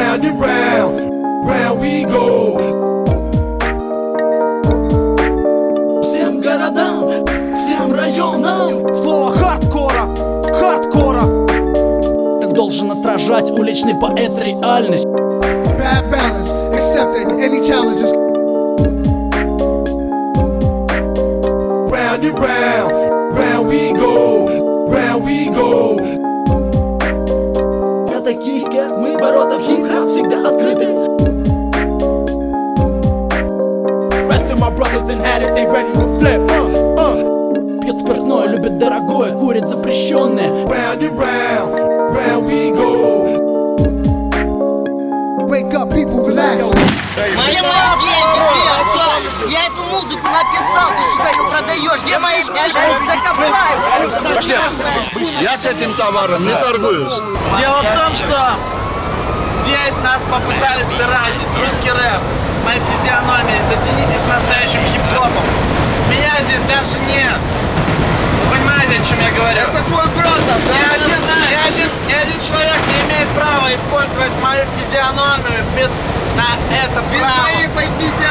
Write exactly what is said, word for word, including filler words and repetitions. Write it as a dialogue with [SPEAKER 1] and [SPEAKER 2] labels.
[SPEAKER 1] Round and round, round we go.
[SPEAKER 2] Всем городам, всем районам
[SPEAKER 3] Слово хардкора, хардкора
[SPEAKER 2] так должен отражать уличный поэт реальность.
[SPEAKER 4] Bad balance, accepting any challenges.
[SPEAKER 1] Round and round, round we go, round we go.
[SPEAKER 2] Для таких, как мы, ворота в хип-хап всегда открыты.
[SPEAKER 1] Rest of my brothers done had it, they ready to flip. Uh, uh.
[SPEAKER 2] Пьет спиртное, любит дорогое, курит запрещенное.
[SPEAKER 1] Round and round, round we go.
[SPEAKER 4] Wake up, people, relax.
[SPEAKER 5] Мои мои деньги, где, отцов? Я эту музыку написал, ты, сука, ее продаешь. Где мои деньги?
[SPEAKER 6] Пошли. Я с этим товаром не торгуюсь.
[SPEAKER 7] Дело в том, что здесь нас попытались пиратить, русский рэп с моей физиономией. Затянитесь настоящим хип-хопом. Меня здесь даже нет. Вы понимаете, о чем я говорю?
[SPEAKER 5] Это твой брат, да?
[SPEAKER 7] Ни один, ни один, ни один человек не имеет права использовать мою физиономию без на это
[SPEAKER 5] Без
[SPEAKER 7] право.
[SPEAKER 5] моей физиономии.